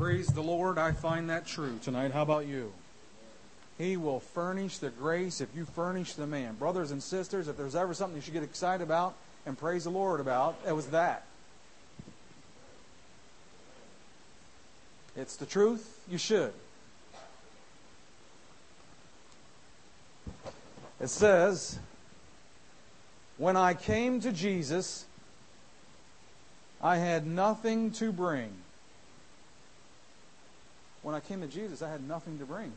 Praise the Lord, I find that true tonight. How about you? He will furnish the grace if you furnish the man. Brothers and sisters, if there's ever something you should get excited about and praise the Lord about, it was that. It's the truth, you should. It says, when I came to Jesus, I had nothing to bring. When I came to Jesus, I had nothing to bring.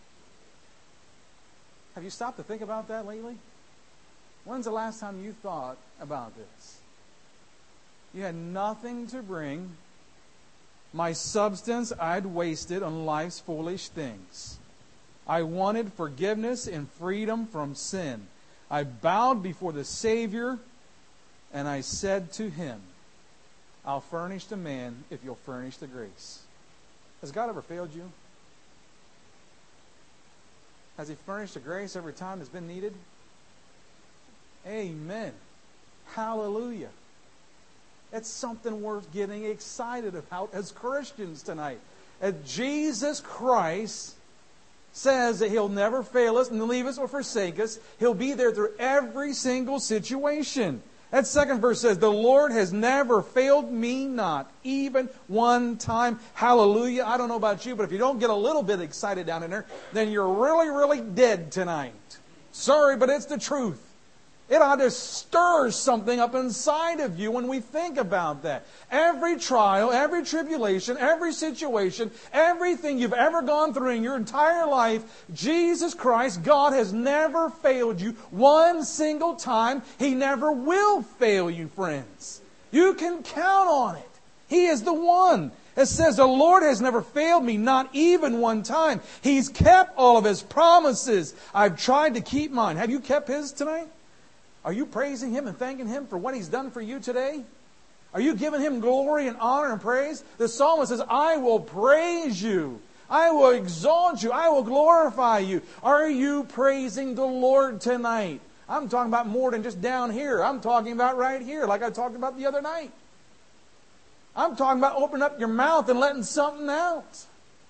Have you stopped to think about that lately? When's the last time you thought about this? You had nothing to bring. My substance I'd wasted on life's foolish things. I wanted forgiveness and freedom from sin. I bowed before the Savior, and I said to Him, I'll furnish the man if you'll furnish the grace. Has God ever failed you? Has He furnished the grace every time it's been needed? Amen. Hallelujah. It's something worth getting excited about as Christians tonight. That Jesus Christ says that He'll never fail us and leave us or forsake us. He'll be there through every single situation. That second verse says, the Lord has never failed me not, even one time. Hallelujah. I don't know about you, but if you don't get a little bit excited down in there, then you're really, really dead tonight. Sorry, but it's the truth. It ought to stir something up inside of you when we think about that. Every trial, every tribulation, every situation, everything you've ever gone through in your entire life, Jesus Christ, God has never failed you one single time. He never will fail you, friends. You can count on it. He is the one. It says, the Lord has never failed me, not even one time. He's kept all of His promises. I've tried to keep mine. Have you kept His tonight? Are you praising Him and thanking Him for what He's done for you today? Are you giving Him glory and honor and praise? The psalmist says, I will praise you. I will exalt you. I will glorify you. Are you praising the Lord tonight? I'm talking about more than just down here. I'm talking about right here, like I talked about the other night. I'm talking about opening up your mouth and letting something out.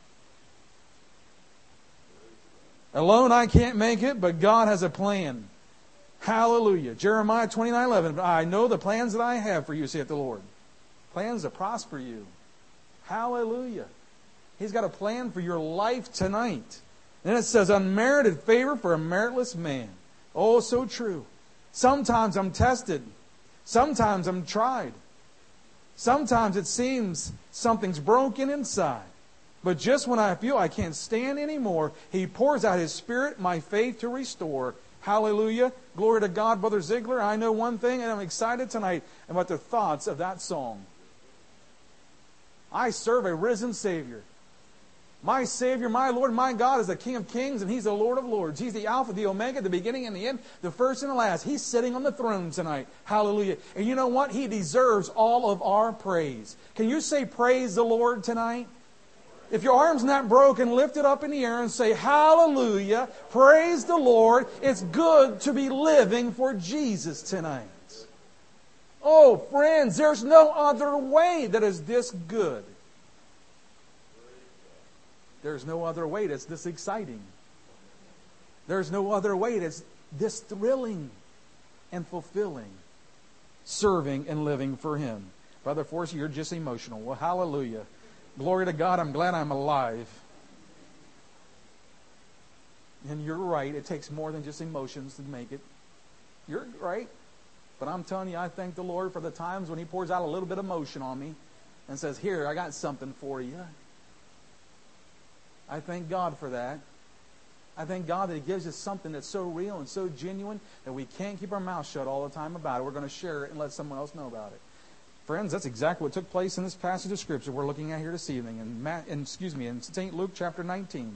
Alone I can't make it, but God has a plan. Hallelujah. Jeremiah 29:11. I know the plans that I have for you, saith the Lord. Plans to prosper you. Hallelujah. He's got a plan for your life tonight. And it says, unmerited favor for a meritless man. Oh, so true. Sometimes I'm tested. Sometimes I'm tried. Sometimes it seems something's broken inside. But just when I feel I can't stand anymore, He pours out His Spirit, my faith to restore. Hallelujah. Glory to God, Brother Ziegler. I know one thing, and I'm excited tonight about the thoughts of that song. I serve a risen Savior. My Savior, my Lord, my God is the King of Kings, and He's the Lord of Lords. He's the Alpha, the Omega, the beginning and the end, the first and the last. He's sitting on the throne tonight. Hallelujah. And you know what? He deserves all of our praise. Can you say praise the Lord tonight? If your arm's not broken, lift it up in the air and say, hallelujah, praise the Lord. It's good to be living for Jesus tonight. Oh, friends, there's no other way that is this good. There's no other way that's this exciting. There's no other way that's this thrilling and fulfilling. Serving and living for Him. Brother Forrest, you're just emotional. Well, hallelujah. Glory to God, I'm glad I'm alive. And you're right, it takes more than just emotions to make it. You're right. But I'm telling you, I thank the Lord for the times when He pours out a little bit of emotion on me and says, here, I got something for you. I thank God for that. I thank God that He gives us something that's so real and so genuine that we can't keep our mouth shut all the time about it. We're going to share it and let someone else know about it. Friends, that's exactly what took place in this passage of Scripture we're looking at here this evening in St. Luke chapter 19.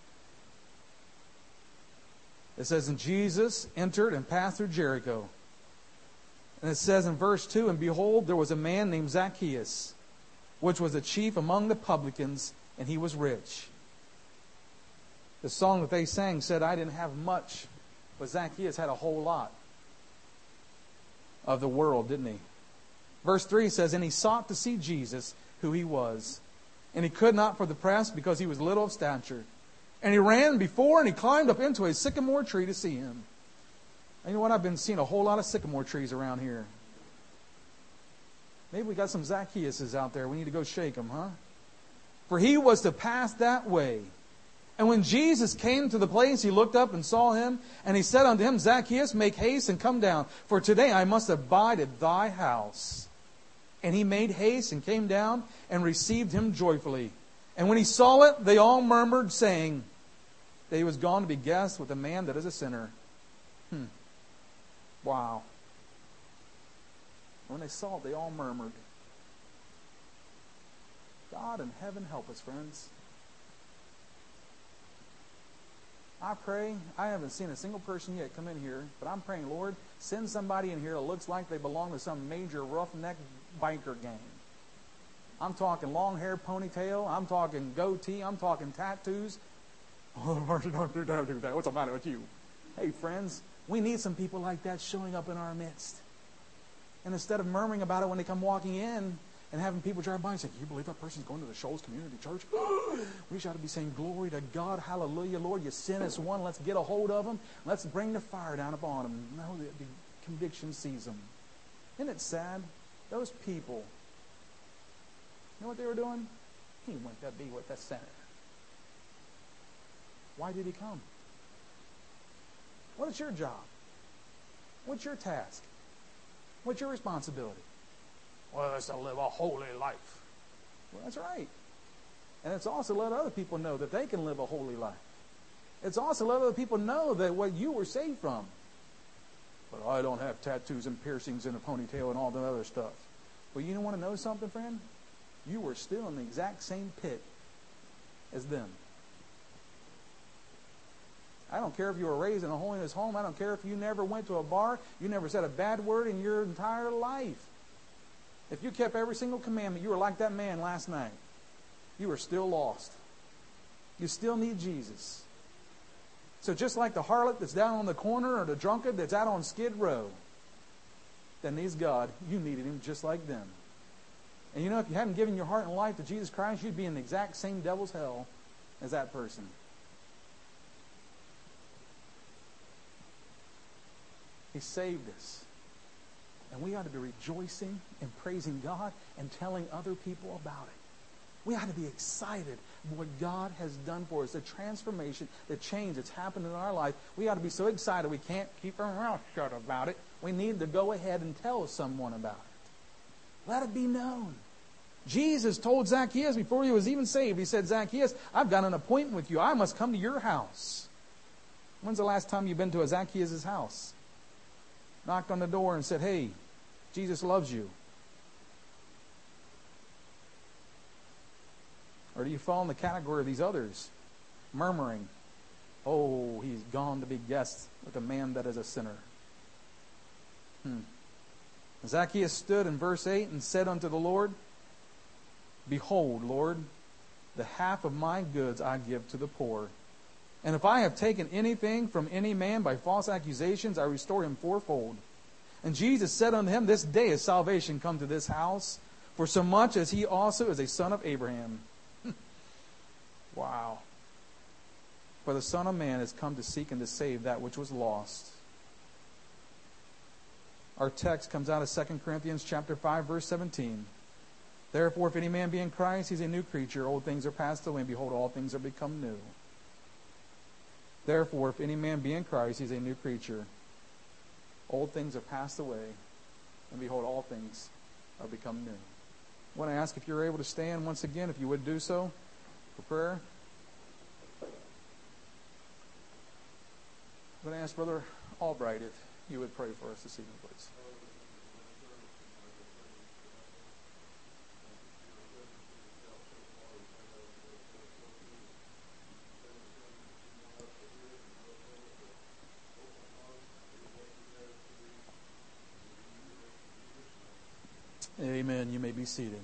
It says, and Jesus entered and passed through Jericho. And it says in verse 2, and behold, there was a man named Zacchaeus, which was a chief among the publicans, and he was rich. The song that they sang said, I didn't have much, but Zacchaeus had a whole lot of the world, didn't he? Verse 3 says, and he sought to see Jesus, who He was. And he could not for the press, because he was little of stature. And he ran before, and he climbed up into a sycamore tree to see him. And you know what? I've been seeing a whole lot of sycamore trees around here. Maybe we got some Zacchaeuses out there. We need to go shake them, huh? For he was to pass that way. And when Jesus came to the place, he looked up and saw him, and he said unto him, Zacchaeus, make haste and come down, for today I must abide at thy house. And he made haste and came down and received him joyfully. And when he saw it, they all murmured, saying that he was gone to be guest with a man that is a sinner. Wow. When they saw it, they all murmured. God in heaven help us, friends. I pray, I haven't seen a single person yet come in here, but I'm praying, Lord, send somebody in here that looks like they belong to some major roughneck biker gang. I'm talking long hair, ponytail. I'm talking goatee. I'm talking tattoos. Oh, Marcia, don't do that. What's the matter with you? Hey, friends, we need some people like that showing up in our midst. And instead of murmuring about it when they come walking in and having people drive by and say, can you believe that person's going to the Shoals Community Church? We should be saying, glory to God, hallelujah, Lord, you sent us one. Let's get a hold of them. Let's bring the fire down upon them. Now the conviction sees them. Isn't it sad? Those people, you know what they were doing? He went to be with the sinner. Why did he come? What is your job? What's your task? What's your responsibility? Well, it's to live a holy life. Well, that's right. And it's also let other people know that they can live a holy life. It's also let other people know that what you were saved from. But I don't have tattoos and piercings and a ponytail and all the other stuff. Well, you want to know something, friend? You were still in the exact same pit as them. I don't care if you were raised in a holiness home. I don't care if you never went to a bar. You never said a bad word in your entire life. If you kept every single commandment, you were like that man last night. You are still lost. You still need Jesus. So just like the harlot that's down on the corner or the drunkard that's out on Skid Row that needs God, you needed him just like them. And you know, if you hadn't given your heart and life to Jesus Christ, you'd be in the exact same devil's hell as that person. He saved us. And we ought to be rejoicing and praising God and telling other people about it. We ought to be excited what God has done for us, the transformation, the change that's happened in our life. We ought to be so excited we can't keep our mouth shut about it. We need to go ahead and tell someone about it. Let it be known. Jesus told Zacchaeus before he was even saved, he said, Zacchaeus, I've got an appointment with you. I must come to your house. When's the last time you've been to a Zacchaeus' house? Knocked on the door and said, hey, Jesus loves you. Or do you fall in the category of these others, murmuring, oh, he's gone to be guest with a man that is a sinner? Zacchaeus stood in verse 8 and said unto the Lord, behold, Lord, the half of my goods I give to the poor. And if I have taken anything from any man by false accusations, I restore him fourfold. And Jesus said unto him, this day is salvation come to this house, for so much as he also is a son of Abraham. Wow. For the Son of Man has come to seek and to save that which was lost. Our text comes out of 2 Corinthians chapter 5, verse 17. Therefore, if any man be in Christ, he's a new creature. Old things are passed away, and behold, all things are become new. Therefore, if any man be in Christ, he's a new creature. Old things are passed away, and behold, all things are become new. I want to ask if you're able to stand once again, if you would do so for prayer. I'm going to ask Brother Albright if you would pray for us this evening, please. Amen. You may be seated.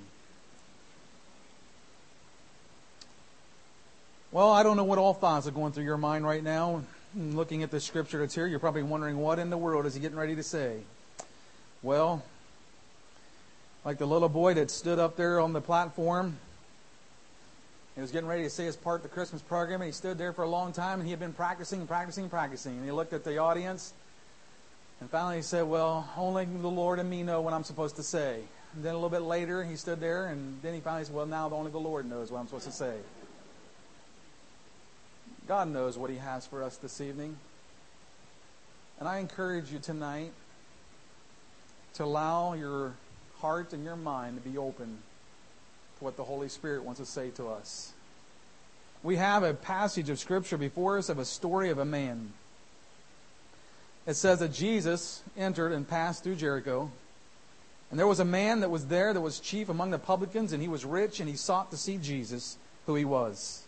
Well, I don't know what all thoughts are going through your mind right now. Looking at the scripture that's here, you're probably wondering, what in the world is he getting ready to say? Well, like the little boy that stood up there on the platform He was getting ready to say his part of the Christmas program, and he stood there for a long time, and he had been practicing. And he looked at the audience, and finally he said, well, only the Lord and me know what I'm supposed to say. And then a little bit later, he stood there, and then he finally said, well, now only the Lord knows what I'm supposed to say. God knows what He has for us this evening. And I encourage you tonight to allow your heart and your mind to be open to what the Holy Spirit wants to say to us. We have a passage of Scripture before us of a story of a man. It says that Jesus entered and passed through Jericho. And there was a man that was there that was chief among the publicans, and he was rich, and he sought to see Jesus, who He was.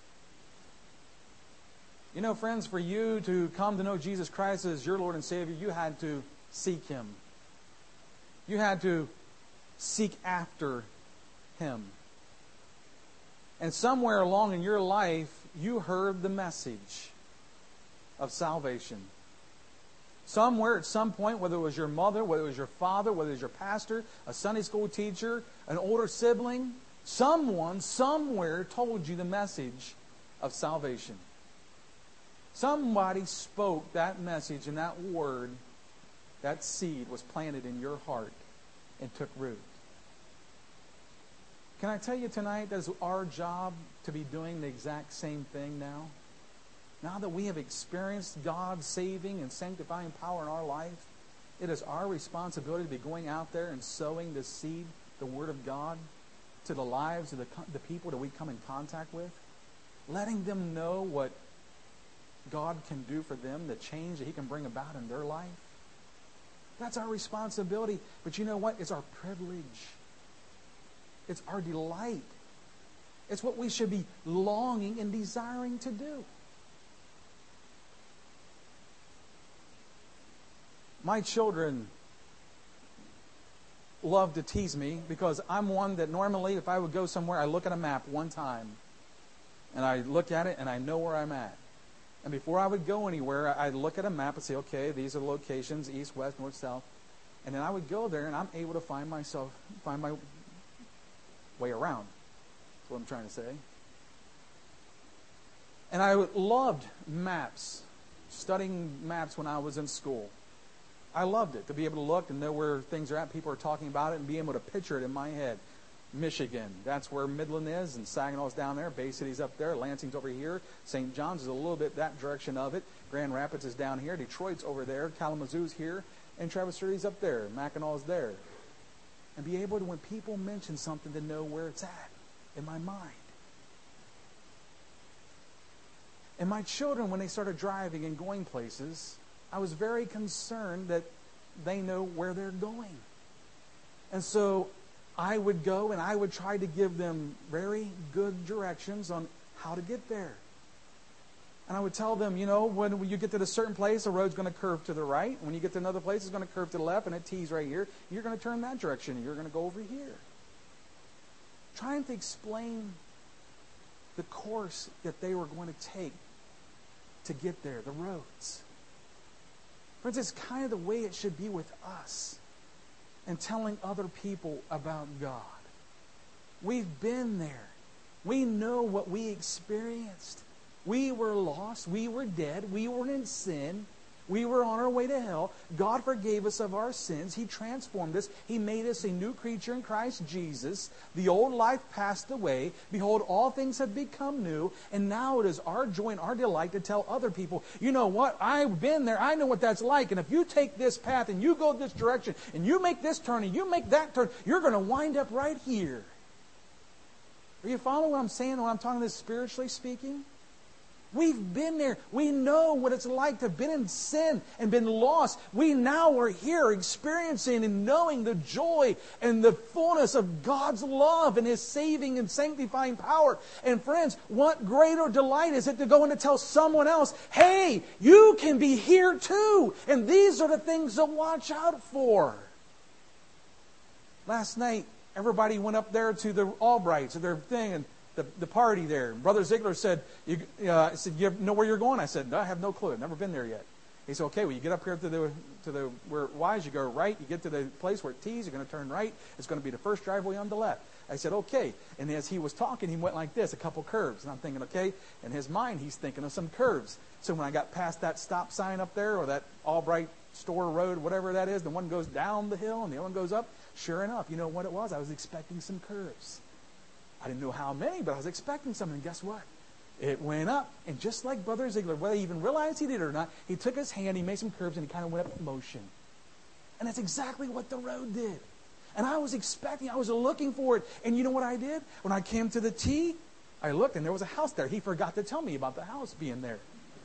You know, friends, for you to come to know Jesus Christ as your Lord and Savior, you had to seek Him. You had to seek after Him. And somewhere along in your life, you heard the message of salvation. Somewhere at some point, whether it was your mother, whether it was your father, whether it was your pastor, a Sunday school teacher, an older sibling, someone somewhere told you the message of salvation. Somebody spoke that message, and that word, that seed was planted in your heart and took root. Can I tell you tonight that it's our job to be doing the exact same thing now? Now that we have experienced God's saving and sanctifying power in our life, it is our responsibility to be going out there and sowing the seed, the Word of God, to the lives of the people that we come in contact with, letting them know what God can do for them, the change that He can bring about in their life. That's our responsibility. But you know what? It's our privilege. It's our delight. It's what we should be longing and desiring to do. My children love to tease me because I'm one that normally, if I would go somewhere, I look at a map one time. And I look at it and I know where I'm at. And before I would go anywhere, I'd look at a map and say, okay, these are the locations, east, west, north, south. And then I would go there and I'm able to find my way around. That's what I'm trying to say. And I loved maps, studying maps when I was in school. I loved it, to be able to look and know where things are at. People are talking about it and be able to picture it in my head. Michigan, that's where Midland is, and Saginaw's down there. Bay City's up there. Lansing's over here. St. John's is a little bit that direction of it. Grand Rapids is down here. Detroit's over there. Kalamazoo's here. And Traverse City's up there. Mackinaw's there. And be able to, when people mention something, to know where it's at in my mind. And my children, when they started driving and going places, I was very concerned that they know where they're going. And so I would go and I would try to give them very good directions on how to get there. And I would tell them, you know, when you get to a certain place, the road's going to curve to the right. When you get to another place, it's going to curve to the left, and it tees right here. You're going to turn that direction, and you're going to go over here. Trying to explain the course that they were going to take to get there, the roads. Friends, it's kind of the way it should be with us and telling other people about God. We've been there. We know what we experienced. We were lost. We were dead. We were in sin. We were on our way to hell. God forgave us of our sins. He transformed us. He made us a new creature in Christ Jesus. The old life passed away. Behold, all things have become new. And now it is our joy and our delight to tell other people, you know what? I've been there. I know what that's like. And if you take this path and you go this direction and you make this turn and you make that turn, you're going to wind up right here. Are you following what I'm saying when I'm talking this spiritually speaking? We've been there. We know what it's like to have been in sin and been lost. We now are here experiencing and knowing the joy and the fullness of God's love and His saving and sanctifying power. And friends, what greater delight is it to go and to tell someone else, hey, you can be here too. And these are the things to watch out for. Last night, everybody went up there to the Albrights, to their thing, and the party there. Brother Ziegler said, you know where you're going? I said, no, I have no clue. I've never been there yet. He said, okay, well, you get up here to the where it Y's, you go right, you get to the place where it T's, you're going to turn right. It's going to be the first driveway on the left. I said, okay. And as he was talking, he went like this, a couple curves. And I'm thinking, okay. In his mind, he's thinking of some curves. So when I got past that stop sign up there, or that Albright Store Road, whatever that is, the one goes down the hill and the other one goes up. Sure enough, you know what it was? I was expecting some curves. I didn't know how many, but I was expecting something. And guess what? It went up. And just like Brother Ziegler, whether he even realized he did it or not, he took his hand, he made some curves, and he kind of went up in motion. And that's exactly what the road did. And I was expecting, I was looking for it. And you know what I did? When I came to the T, I looked and there was a house there. He forgot to tell me about the house being there.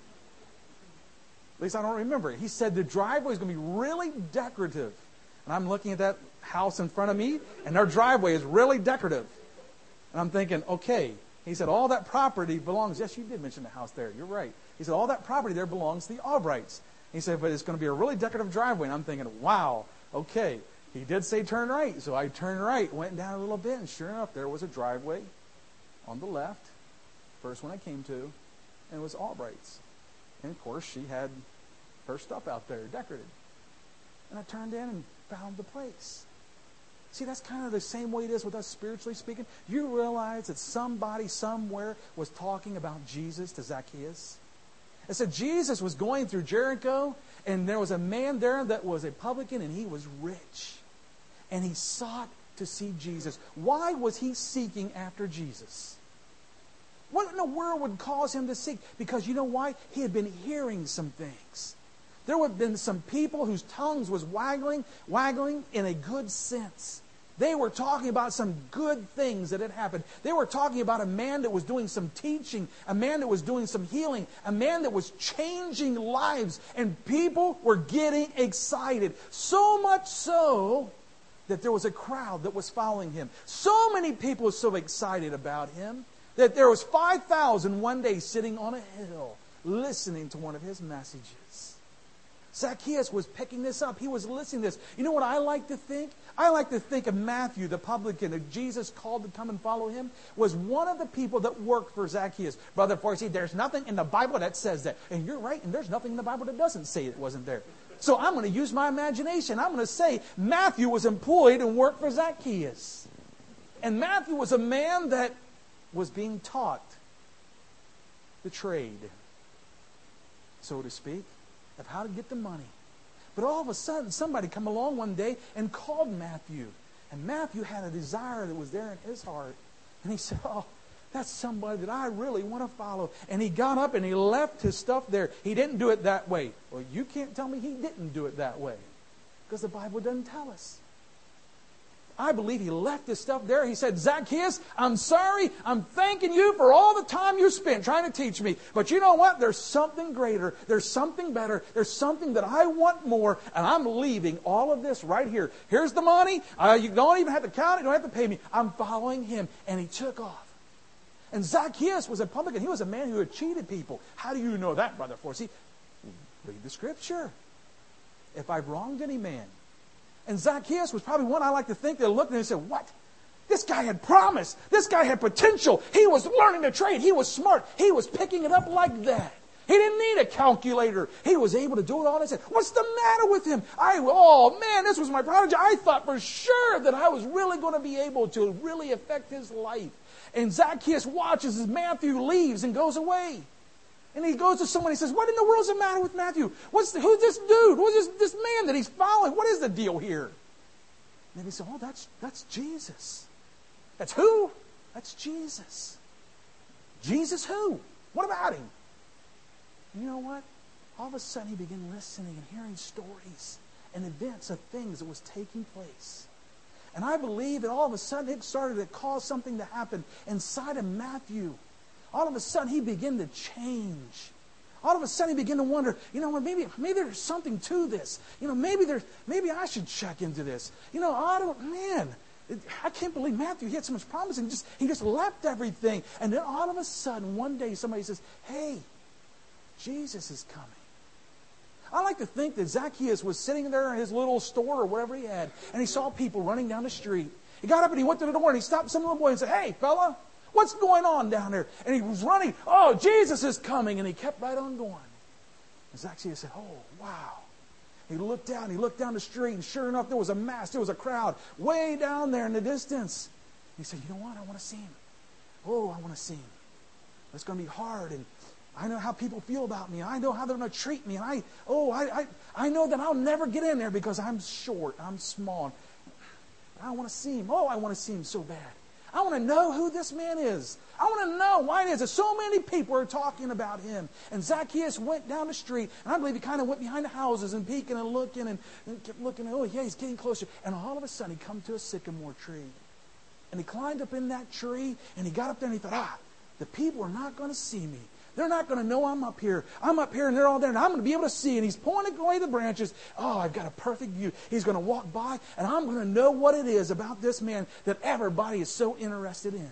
At least I don't remember it. He said the driveway is going to be really decorative. And I'm looking at that house in front of me, and their driveway is really decorative. And I'm thinking, okay. He said, all that property belongs, yes, you did mention the house there. You're right. He said, all that property there belongs to the Albrights. He said, but it's going to be a really decorative driveway. And I'm thinking, wow, okay. He did say turn right. So I turned right, went down a little bit, and sure enough, there was a driveway on the left, first one I came to, and it was Albright's. And of course, she had her stuff out there decorated. And I turned in and found the place. See, that's kind of the same way it is with us spiritually speaking. You realize that somebody somewhere was talking about Jesus to Zacchaeus? It said Jesus was going through Jericho, and there was a man there that was a publican, and he was rich. And he sought to see Jesus. Why was he seeking after Jesus? What in the world would cause him to seek? Because you know why? He had been hearing some things. There would have been some people whose tongues was waggling in a good sense. They were talking about some good things that had happened. They were talking about a man that was doing some teaching, a man that was doing some healing, a man that was changing lives, and people were getting excited. So much so that there was a crowd that was following him. So many people were so excited about him that there was 5,000 one day sitting on a hill listening to one of his messages. Zacchaeus was picking this up. He was listening to this. You know what I like to think? I like to think of Matthew, the publican, that Jesus called to come and follow him, was one of the people that worked for Zacchaeus. Brother Forsey, there's nothing in the Bible that says that. And you're right, and there's nothing in the Bible that doesn't say it wasn't there. So I'm going to use my imagination. I'm going to say Matthew was employed and worked for Zacchaeus. And Matthew was a man that was being taught the trade, so to speak, of how to get the money. But all of a sudden, somebody come along one day and called Matthew. And Matthew had a desire that was there in his heart. And he said, oh, that's somebody that I really want to follow. And he got up and he left his stuff there. He didn't do it that way. Well, you can't tell me he didn't do it that way, because the Bible doesn't tell us. I believe he left his stuff there. He said, Zacchaeus, I'm sorry. I'm thanking you for all the time you spent trying to teach me. But you know what? There's something greater. There's something better. There's something that I want more. And I'm leaving all of this right here. Here's the money. You don't even have to count it. You don't have to pay me. I'm following him. And he took off. And Zacchaeus was a publican. He was a man who had cheated people. How do you know that, Brother Forsey? Read the Scripture. If I've wronged any man. And Zacchaeus was probably one I like to think that looked at him and said, what? This guy had promise. This guy had potential. He was learning the trade. He was smart. He was picking it up like that. He didn't need a calculator. He was able to do it all on his own. What's the matter with him? Oh man, this was my prodigy. I thought for sure that I was really going to be able to really affect his life. And Zacchaeus watches as Matthew leaves and goes away. And he goes to someone and he says, what in the world's the matter with Matthew? Who's this dude? Who's this man that he's following? What is the deal here? And they say, oh, that's Jesus. That's who? That's Jesus. Jesus who? What about him? And you know what? All of a sudden he began listening and hearing stories and events of things that was taking place. And I believe that all of a sudden it started to cause something to happen inside of Matthew. All of a sudden, he began to change. All of a sudden, he began to wonder, maybe there's something to this. Maybe I should check into this. I can't believe Matthew, he had so much promise, and he just left everything. And then all of a sudden, one day, somebody says, hey, Jesus is coming. I like to think that Zacchaeus was sitting there in his little store or whatever he had, and he saw people running down the street. He got up and he went to the door and he stopped some little boy and said, hey, fella, what's going on down there? And he was running. Oh, Jesus is coming. And he kept right on going. And Zacchaeus said, oh, wow. He looked down the street, and sure enough, there was a mass, there was a crowd way down there in the distance. He said, you know what? I want to see him. Oh, I want to see him. It's going to be hard, and I know how people feel about me. I know how they're going to treat me. And I know that I'll never get in there because I'm short. I'm small. I want to see him. Oh, I want to see him so bad. I want to know who this man is. I want to know why it is that so many people are talking about him. And Zacchaeus went down the street, and I believe he kind of went behind the houses and peeking and kept looking. Oh, yeah, he's getting closer. And all of a sudden, he come to a sycamore tree. And he climbed up in that tree, and he got up there, and he thought, the people are not going to see me. They're not going to know I'm up here. I'm up here and they're all there and I'm going to be able to see. And he's pointing away the branches. Oh, I've got a perfect view. He's going to walk by and I'm going to know what it is about this man that everybody is so interested in.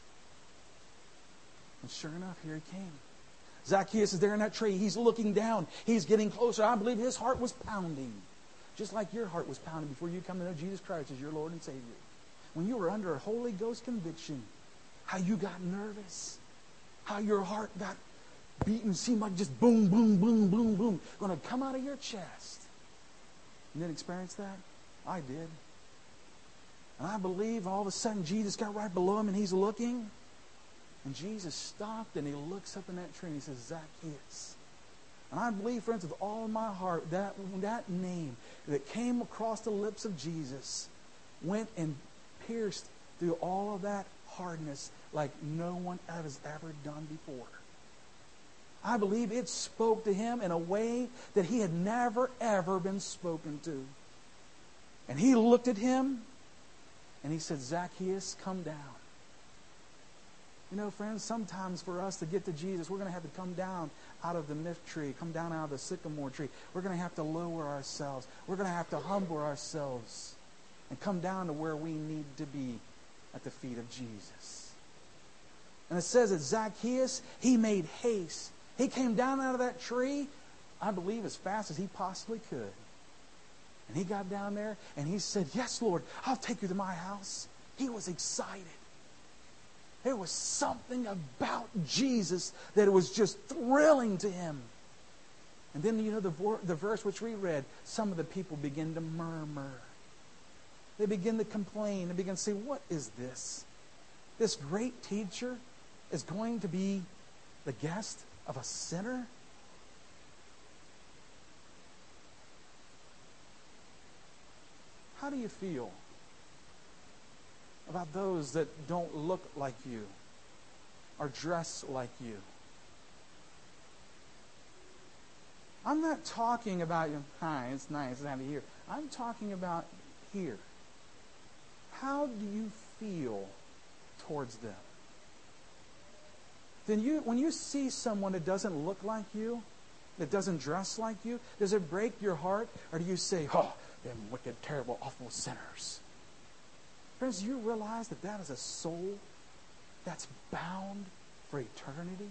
And sure enough, here he came. Zacchaeus is there in that tree. He's looking down. He's getting closer. I believe his heart was pounding. Just like your heart was pounding before you come to know Jesus Christ as your Lord and Savior. When you were under a Holy Ghost conviction, how you got nervous. How your heart got beating, seemed like just boom, boom, boom, boom, boom, going to come out of your chest. You didn't experience that? I did. And I believe all of a sudden Jesus got right below him and he's looking. And Jesus stopped and he looks up in that tree and he says, Zacchaeus. And I believe, friends, with all my heart, that name that came across the lips of Jesus went and pierced through all of that hardness like no one has ever done before. I believe it spoke to him in a way that he had never, ever been spoken to. And he looked at him and he said, Zacchaeus, come down. You know, friends, sometimes for us to get to Jesus, we're going to have to come down out of the myth tree, come down out of the sycamore tree. We're going to have to lower ourselves. We're going to have to humble ourselves and come down to where we need to be at the feet of Jesus. And it says that Zacchaeus, he made haste. He came down out of that tree, I believe, as fast as he possibly could. And he got down there and he said, yes, Lord, I'll take you to my house. He was excited. There was something about Jesus that was just thrilling to him. And then, you know, the verse which we read, some of the people begin to murmur. They begin to complain. They begin to say, what is this? This great teacher is going to be the guest of a sinner? How do you feel about those that don't look like you or dress like you? I'm not talking about, hi, it's nice to have you here. I'm talking about here. How do you feel towards them? When you see someone that doesn't look like you, that doesn't dress like you, does it break your heart? Or do you say, oh, them wicked, terrible, awful sinners? Friends, do you realize that that is a soul that's bound for eternity?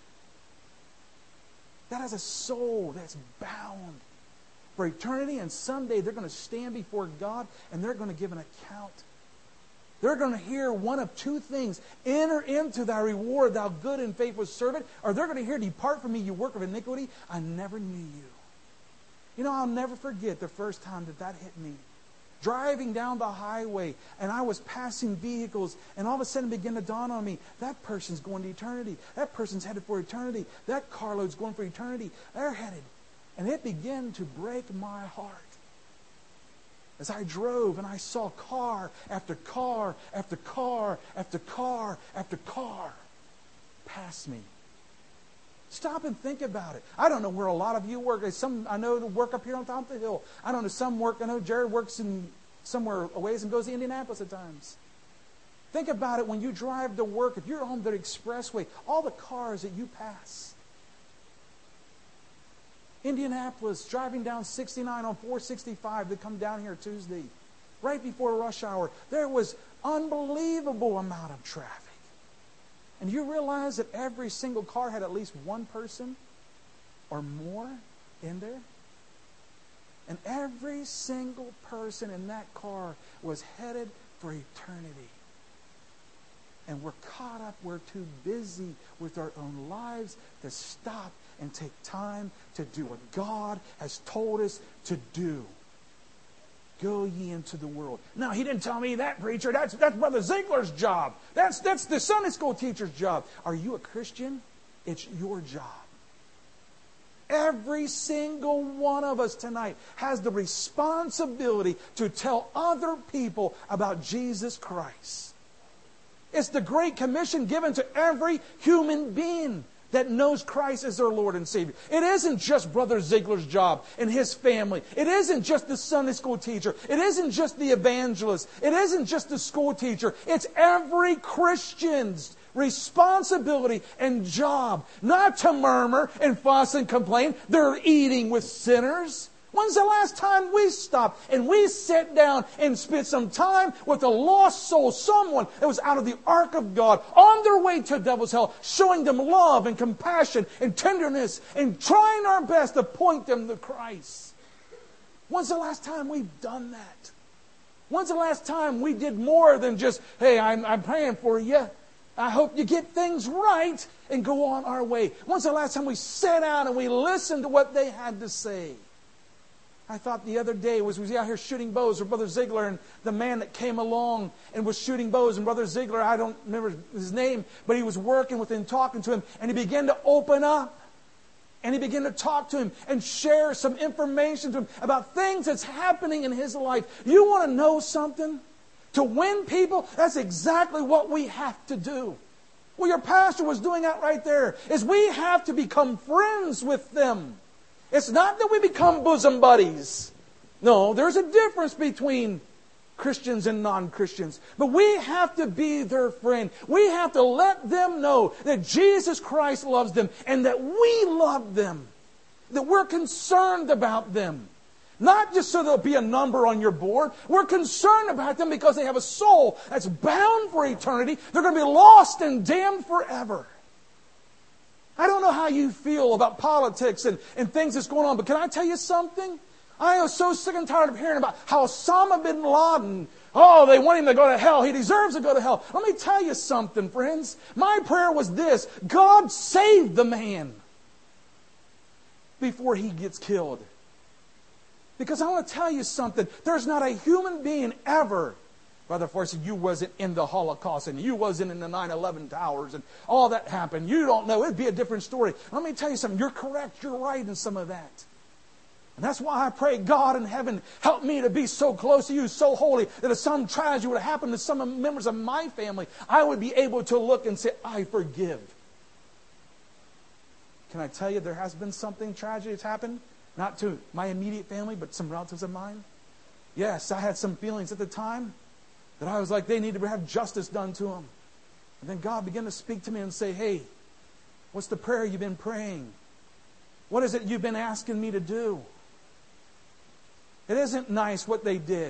That is a soul that's bound for eternity, and someday they're going to stand before God and they're going to give an account. They're going to hear one of two things. Enter into thy reward, thou good and faithful servant. Or they're going to hear, depart from me, you work of iniquity. I never knew you. You know, I'll never forget the first time that hit me. Driving down the highway, and I was passing vehicles, and all of a sudden it began to dawn on me, that person's going to eternity. That person's headed for eternity. That carload's going for eternity. They're headed. And it began to break my heart. As I drove and I saw car after car after car after car after car pass me. Stop and think about it. I don't know where a lot of you work. Some I know work up here on top of the hill. I don't know some work. I know Jared works in somewhere a ways and goes to Indianapolis at times. Think about it when you drive to work. If you're on the expressway, all the cars that you pass. Indianapolis, driving down 69 on 465 to come down here Tuesday, right before rush hour, there was unbelievable amount of traffic. And you realize that every single car had at least one person or more in there? And every single person in that car was headed for eternity. And we're caught up, we're too busy with our own lives to stop and take time to do what God has told us to do. Go ye into the world. No, he didn't tell me that, preacher. That's Brother Ziegler's job. That's the Sunday school teacher's job. Are you a Christian? It's your job. Every single one of us tonight has the responsibility to tell other people about Jesus Christ. It's the Great Commission given to every human being that knows Christ as their Lord and Savior. It isn't just Brother Ziegler's job and his family. It isn't just the Sunday school teacher. It isn't just the evangelist. It isn't just the school teacher. It's every Christian's responsibility and job not to murmur and fuss and complain. They're eating with sinners. When's the last time we stopped and we sat down and spent some time with a lost soul, someone that was out of the ark of God, on their way to devil's hell, showing them love and compassion and tenderness and trying our best to point them to Christ? When's the last time we've done that? When's the last time we did more than just, hey, I'm praying for you. I hope you get things right and go on our way. When's the last time we sat down and we listened to what they had to say? I thought the other day was out here shooting bows with Brother Ziegler, and the man that came along and was shooting bows, and Brother Ziegler, I don't remember his name, but he was working with him, talking to him, and he began to open up. And he began to talk to him and share some information to him about things that's happening in his life. You want to know something? To win people, that's exactly what we have to do. Well, your pastor was doing that right there, is we have to become friends with them. It's not that we become bosom buddies. No, there's a difference between Christians and non-Christians. But we have to be their friend. We have to let them know that Jesus Christ loves them and that we love them. That we're concerned about them. Not just so there'll be a number on your board. We're concerned about them because they have a soul that's bound for eternity. They're going to be lost and damned forever. I don't know how you feel about politics and things that's going on, but can I tell you something? I am so sick and tired of hearing about how Osama bin Laden, they want him to go to hell. He deserves to go to hell. Let me tell you something, friends. My prayer was this: God save the man before he gets killed. Because I want to tell you something. There's not a human being ever, Brother Forsyth, you wasn't in the Holocaust and you wasn't in the 9/11 towers and all that happened. You don't know. It'd be a different story. Let me tell you something. You're correct. You're right in some of that. And that's why I pray, God in heaven, help me to be so close to you, so holy, that if some tragedy would have happened to some members of my family, I would be able to look and say, I forgive. Can I tell you there has been something tragic that's happened? Not to my immediate family, but some relatives of mine. Yes, I had some feelings at the time that I was like, they need to have justice done to them. And then God began to speak to me and say, hey, what's the prayer you've been praying? What is it you've been asking me to do? It isn't nice what they did.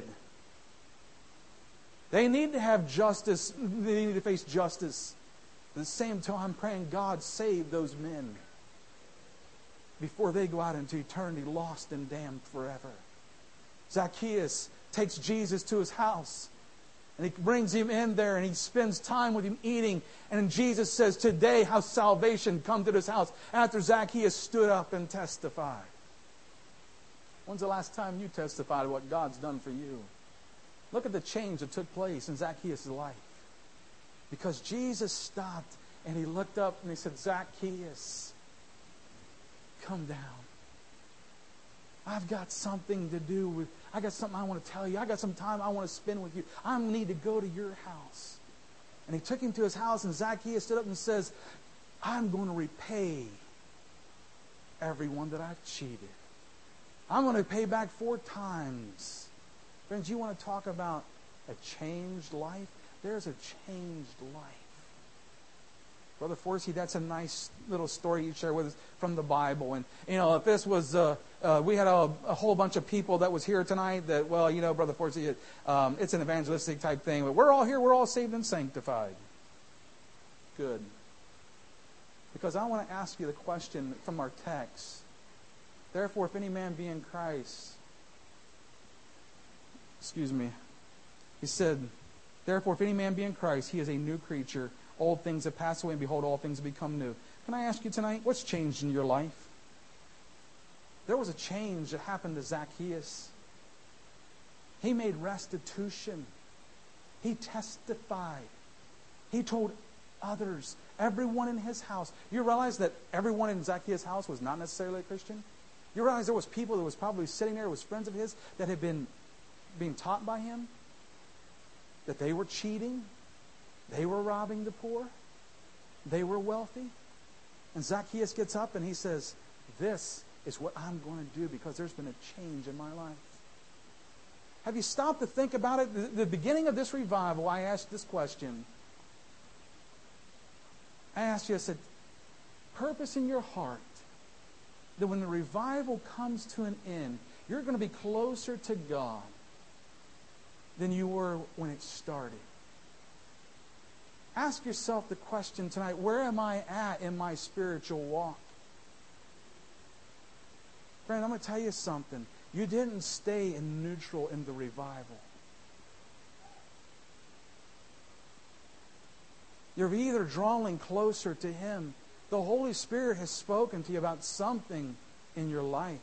They need to have justice. They need to face justice. At the same time, I'm praying, God, save those men before they go out into eternity lost and damned forever. Zacchaeus takes Jesus to his house. And he brings him in there and he spends time with him eating. And Jesus says, today has salvation come to this house. After Zacchaeus stood up and testified. When's the last time you testified of what God's done for you? Look at the change that took place in Zacchaeus' life. Because Jesus stopped and he looked up and he said, Zacchaeus, come down. I've got something to do with, I got something I want to tell you. I got some time I want to spend with you. I need to go to your house. And he took him to his house, and Zacchaeus stood up and says, I'm going to repay everyone that I've cheated. I'm going to pay back 4 times. Friends, you want to talk about a changed life? There's a changed life. Brother Forsey, that's a nice little story you share with us from the Bible. And, if this was, we had a whole bunch of people that was here tonight that, Brother Forsey, it's an evangelistic type thing. But we're all here. We're all saved and sanctified. Good. Because I want to ask you the question from our text. Therefore, if any man be in Christ, he said, therefore, if any man be in Christ, he is a new creature. Old things have passed away, and behold, all things have become new. Can I ask you tonight, what's changed in your life? There was a change that happened to Zacchaeus. He made restitution. He testified. He told others, everyone in his house. You realize that everyone in Zacchaeus' house was not necessarily a Christian? You realize there was people that was probably sitting there, was friends of his, that had been being taught by him, that they were cheating, they were robbing the poor, they were wealthy. And Zacchaeus gets up and he says, this is what I'm going to do because there's been a change in my life. Have you stopped to think about it? The beginning of this revival, I asked this question. I asked you, I said, purpose in your heart that when the revival comes to an end, you're going to be closer to God than you were when it started. Ask yourself the question tonight, where am I at in my spiritual walk? Friend, I'm going to tell you something. You didn't stay in neutral in the revival. You're either drawing closer to Him. The Holy Spirit has spoken to you about something in your life.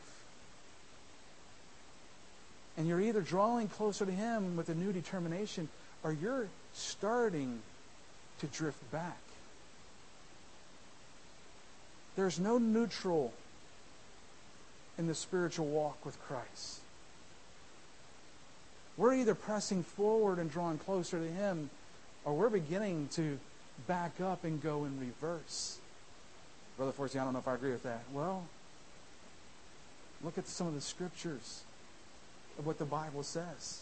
And you're either drawing closer to Him with a new determination, or you're starting to drift back. There's no neutral in the spiritual walk with Christ. We're either pressing forward and drawing closer to Him, or we're beginning to back up and go in reverse. Brother Forsey, I don't know if I agree with that. Well, look at some of the scriptures of what the Bible says.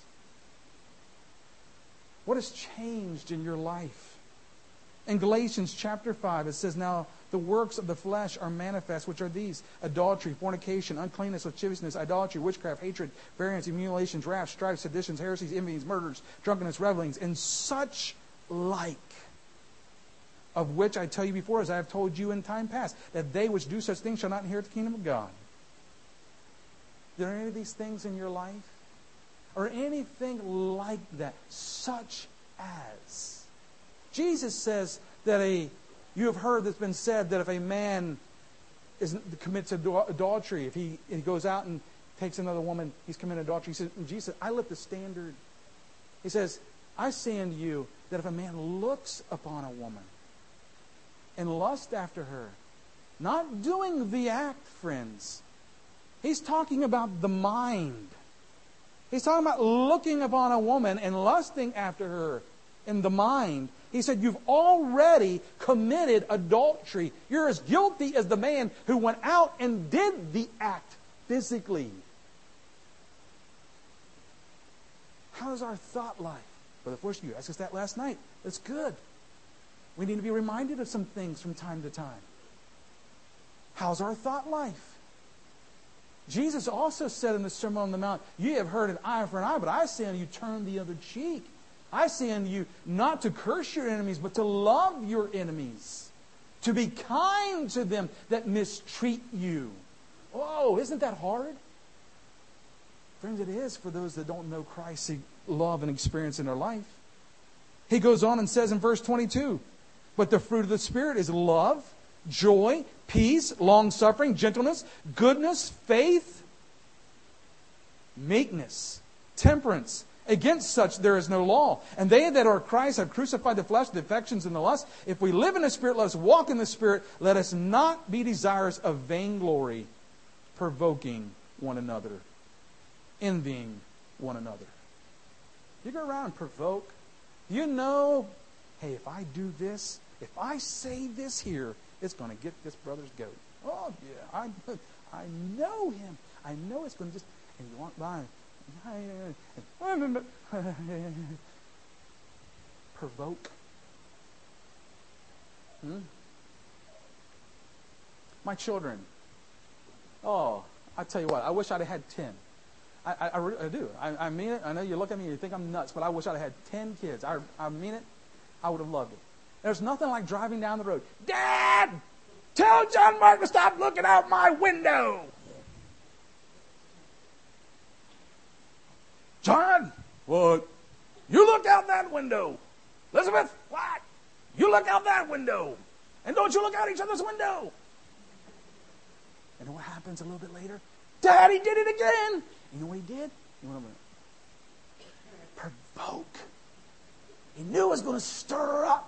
What has changed in your life? In Galatians chapter 5, it says, now the works of the flesh are manifest, which are these: adultery, fornication, uncleanness, lasciviousness, idolatry, witchcraft, hatred, variance, emulations, wrath, strife, seditions, heresies, envyings, murders, drunkenness, revelings, and such like, of which I tell you before, as I have told you in time past, that they which do such things shall not inherit the kingdom of God. Are there any of these things in your life? Or anything like that, such as? Jesus says that you have heard that's been said that if a man commits adultery, if he goes out and takes another woman, he's committed adultery. He says, Jesus said, I lift the standard. He says, I say unto you that if a man looks upon a woman and lusts after her, not doing the act, friends. He's talking about the mind. He's talking about looking upon a woman and lusting after her in the mind. He said, you've already committed adultery. You're as guilty as the man who went out and did the act physically. How is our thought life? Brother Forster, you asked us that last night. That's good. We need to be reminded of some things from time to time. How's our thought life? Jesus also said in the Sermon on the Mount, ye have heard an eye for an eye, but I say unto you, turn the other cheek. I say unto you, not to curse your enemies, but to love your enemies. To be kind to them that mistreat you. Oh, isn't that hard? Friends, it is for those that don't know Christ's love and experience in their life. He goes on and says in verse 22, but the fruit of the Spirit is love, joy, peace, long-suffering, gentleness, goodness, faith, meekness, temperance. Against such there is no law. And they that are Christ have crucified the flesh, the affections, and the lust. If we live in the Spirit, let us walk in the Spirit. Let us not be desirous of vainglory, provoking one another, envying one another. You go around and provoke. You know, hey, if I do this, if I say this here, it's going to get this brother's goat. Oh, yeah, I know him. I know it's going to just... And you walk by and... Provoke. My children. Oh, I tell you what, I wish I'd have had 10. I do. I mean it. I know you look at me and you think I'm nuts, but I wish I'd have had 10 kids. I mean it. I would have loved it. There's nothing like driving down the road. Dad, tell John Mark to stop looking out my window. John, what? You look out that window. Elizabeth, what? You look out that window. And don't you look out each other's window. And what happens a little bit later? Daddy did it again. You know what he did? He went over spoke. He knew it was going to stir up.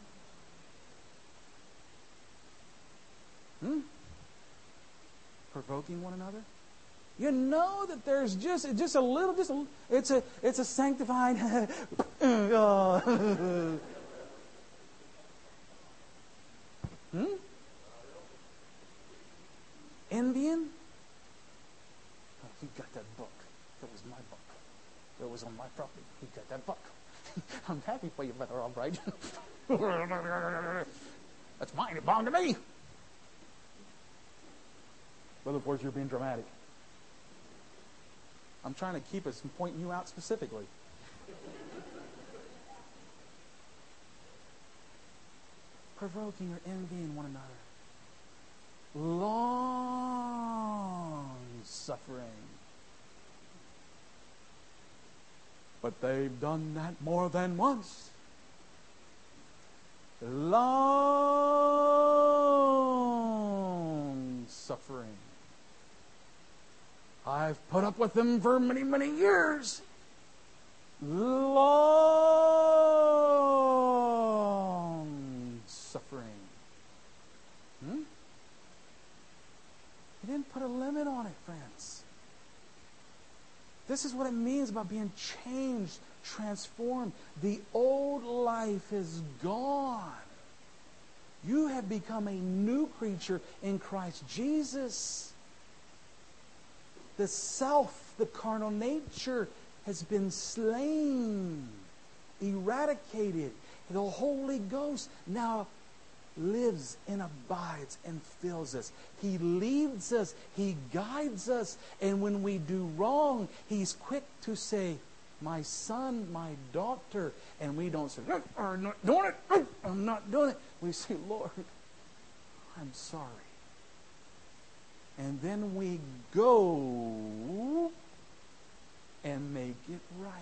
Provoking one another. You know that there's just a little, it's a sanctified. Envying? Oh, he got that book. That was my book. That was on my property. He got that book. I'm happy for you, brother, all right. That's mine. It belonged to me. Brother Boys, you're being dramatic. I'm trying to keep us from pointing you out specifically. Provoking or envying one another. Long suffering. But they've done that more than once. Long suffering. I've put up with them for many, many years. Long suffering. He didn't put a limit on it, friends. This is what it means about being changed, transformed. The old life is gone. You have become a new creature in Christ Jesus. The self, the carnal nature has been slain, eradicated. The Holy Ghost now lives and abides and fills us. He leads us. He guides us. And when we do wrong, He's quick to say, my son, my daughter. And we don't say, I'm not doing it. I'm not doing it. We say, Lord, I'm sorry. And then we go and make it right.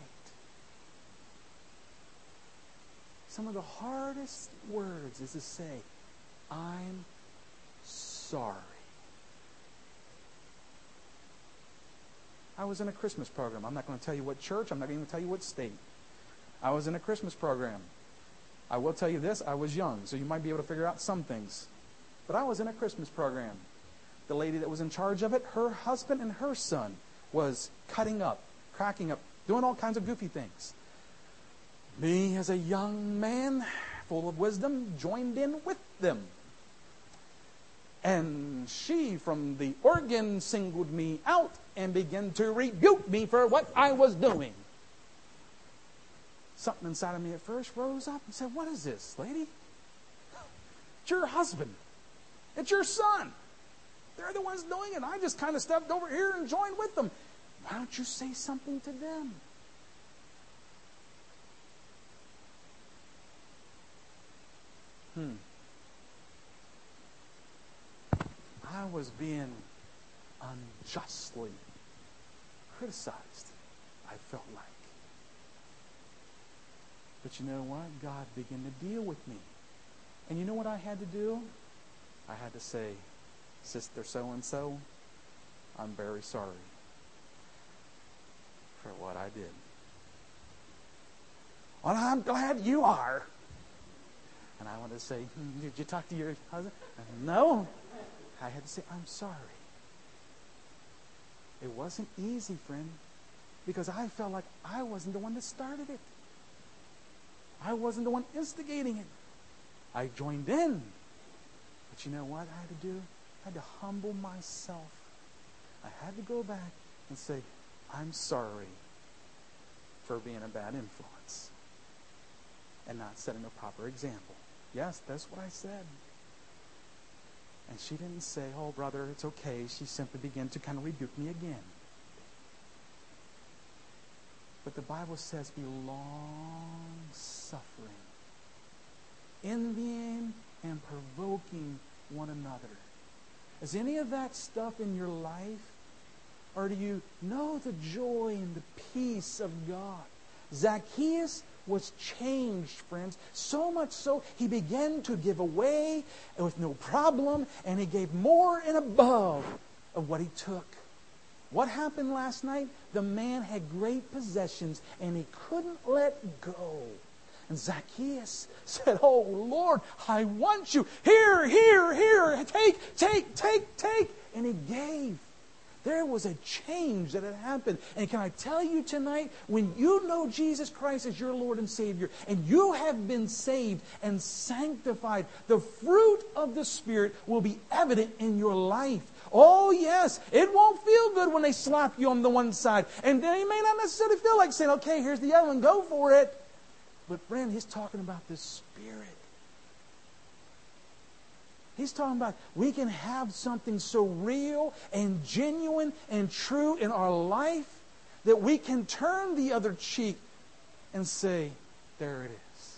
Some of the hardest words is to say, I'm sorry. I was in a Christmas program. I'm not going to tell you what church. I'm not going to tell you what state. I was in a Christmas program. I will tell you this. I was young, so you might be able to figure out some things. But I was in a Christmas program. The lady that was in charge of it, her husband and her son was cutting up, cracking up, doing all kinds of goofy things. Me, as a young man, full of wisdom, joined in with them. And she, from the organ, singled me out and began to rebuke me for what I was doing. Something inside of me at first rose up and said, what is this, lady? It's your husband. It's your son. They're the ones doing it. I just kind of stepped over here and joined with them. Why don't you say something to them? I was being unjustly criticized, I felt like. But you know what? God began to deal with me. And you know what I had to do? I had to say, Sister so-and-so, I'm very sorry for what I did. Well, I'm glad you are. And I wanted to say, did you talk to your husband? No. I had to say, I'm sorry. It wasn't easy, friend, because I felt like I wasn't the one that started it. I wasn't the one instigating it. I joined in. But you know what I had to do? I had to humble myself. I had to go back and say, I'm sorry for being a bad influence and not setting a proper example. Yes, that's what I said. And she didn't say, oh, brother, it's okay. She simply began to kind of rebuke me again. But the Bible says, be long-suffering, envying and provoking one another. Is any of that stuff in your life? Or do you know the joy and the peace of God? Zacchaeus was changed, friends. So much so, he began to give away with no problem, and he gave more and above of what he took. What happened last night? The man had great possessions and he couldn't let go. And Zacchaeus said, "Oh, Lord, I want you. Here, here, here. Take. And he gave. There was a change that had happened. And can I tell you tonight, when you know Jesus Christ as your Lord and Savior, and you have been saved and sanctified, the fruit of the Spirit will be evident in your life. Oh, yes, it won't feel good when they slap you on the one side. And then you may not necessarily feel like saying, okay, here's the other one, go for it. But friend, he's talking about the Spirit. He's talking about we can have something so real and genuine and true in our life that we can turn the other cheek and say, there it is.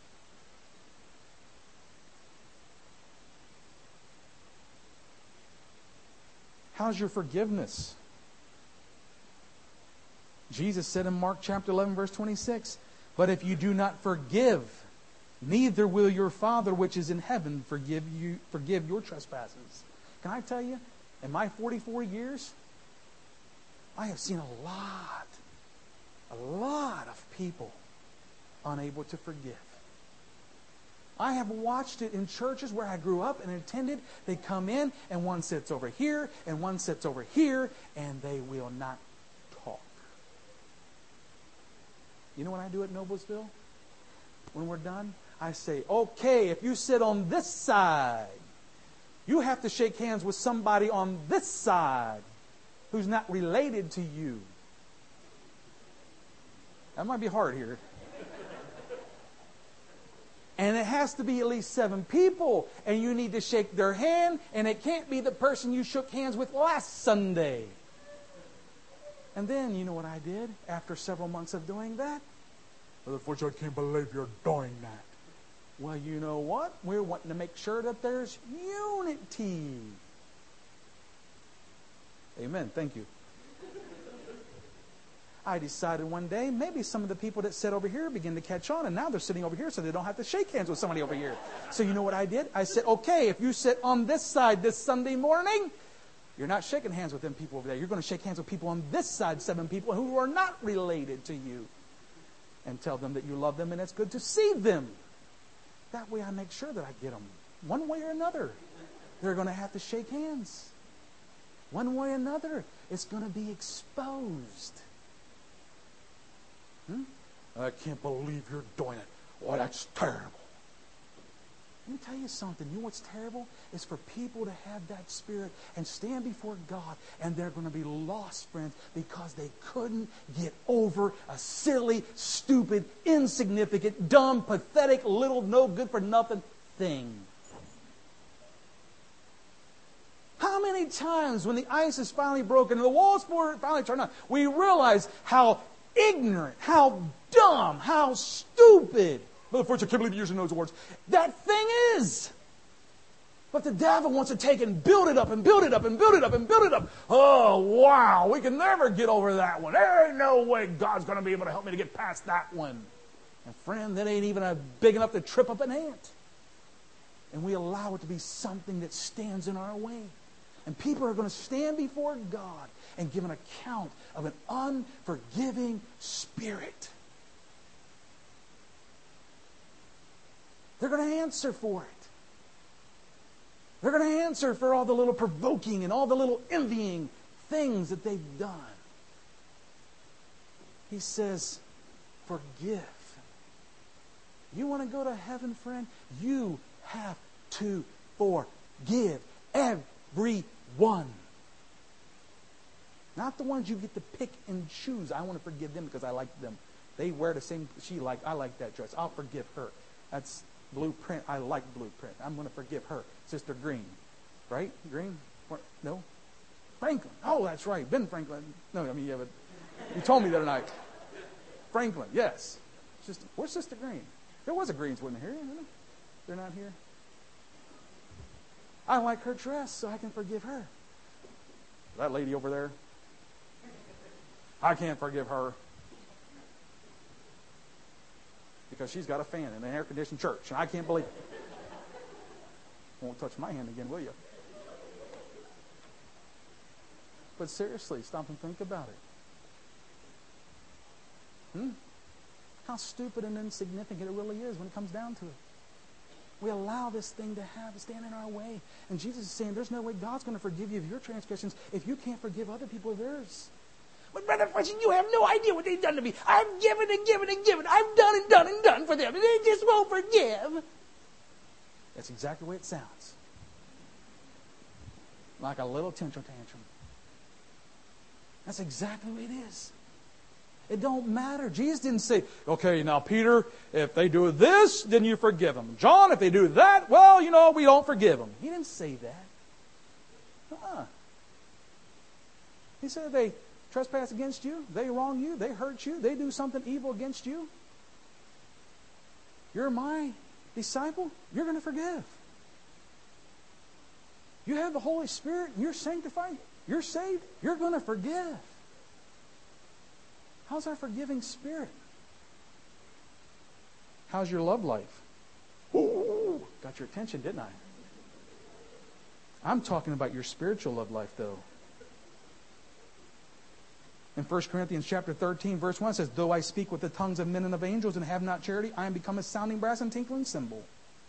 How's your forgiveness? Jesus said in Mark chapter 11, verse 26, "But if you do not forgive, neither will your Father which is in heaven forgive your trespasses." Can I tell you, in my 44 years, I have seen a lot of people unable to forgive. I have watched it in churches where I grew up and attended. They come in and one sits over here and one sits over here and they will not talk. You know what I do at Noblesville? When we're done, I say, okay, if you sit on this side, you have to shake hands with somebody on this side who's not related to you. That might be hard here. And it has to be at least 7 people. And you need to shake their hand. And it can't be the person you shook hands with last Sunday. And then, you know what I did after several months of doing that? Brother Fletcher, I can't believe you're doing that. Well, you know what? We're wanting to make sure that there's unity. Amen. Thank you. I decided one day, maybe some of the people that sit over here begin to catch on, and now they're sitting over here so they don't have to shake hands with somebody over here. So you know what I did? I said, okay, if you sit on this side this Sunday morning, you're not shaking hands with them people over there. You're going to shake hands with people on this side, 7 people who are not related to you. And tell them that you love them and it's good to see them. That way I make sure that I get them. One way or another, they're going to have to shake hands. One way or another, it's going to be exposed. I can't believe you're doing it. Oh, that's terrible. Let me tell you something. You know what's terrible? It's for people to have that spirit and stand before God, and they're going to be lost, friends, because they couldn't get over a silly, stupid, insignificant, dumb, pathetic, little, no good for nothing thing. How many times when the ice is finally broken and the walls finally turn on, we realize how ignorant, how dumb, how stupid, Brother Fletcher, I can't believe you're using those words, that thing is. But the devil wants to take and build it up and build it up and build it up and build it up. Oh, wow, we can never get over that one. There ain't no way God's going to be able to help me to get past that one. And friend, that ain't even big enough to trip up an ant. And we allow it to be something that stands in our way. And people are going to stand before God and give an account of an unforgiving spirit. They're going to answer for it. They're going to answer for all the little provoking and all the little envying things that they've done. He says, forgive. You want to go to heaven, friend? You have to forgive everyone. Not the ones you get to pick and choose. I want to forgive them because I like them. They wear the same, I like that dress. I'll forgive her. That's Blueprint. I like Blueprint. I'm going to forgive her. Sister Green. Right? Green? No? Franklin. Oh, that's right. Ben Franklin. No, I mean, yeah, but you told me the other night. Franklin, yes. Where's Sister Green? There was a Greens one here. Isn't it? They're not here. I like her dress, so I can forgive her. That lady over there, I can't forgive her. Because she's got a fan in an air-conditioned church, and I can't believe it. Won't touch my hand again, will you? But seriously, stop and think about it. How stupid and insignificant it really is when it comes down to it. We allow this thing to stand in our way. And Jesus is saying there's no way God's going to forgive you of your transgressions if you can't forgive other people of theirs. But Brother Fletcher, you have no idea what they've done to me. I've given and given and given. I've done and done and done for them. And they just won't forgive. That's exactly the way it sounds. Like a little tantrum. That's exactly the way it is. It don't matter. Jesus didn't say, okay, now Peter, if they do this, then you forgive them. John, if they do that, well, we don't forgive them. He didn't say that. He said they trespass against you, they wrong you, they hurt you, they do something evil against you. You're my disciple, you're going to forgive. You have the Holy Spirit, you're sanctified, you're saved, you're going to forgive. How's our forgiving spirit? How's your love life? Ooh, got your attention, didn't I? I'm talking about your spiritual love life, though. In 1 Corinthians chapter 13, verse 1 says, though I speak with the tongues of men and of angels and have not charity, I am become a sounding brass and tinkling cymbal.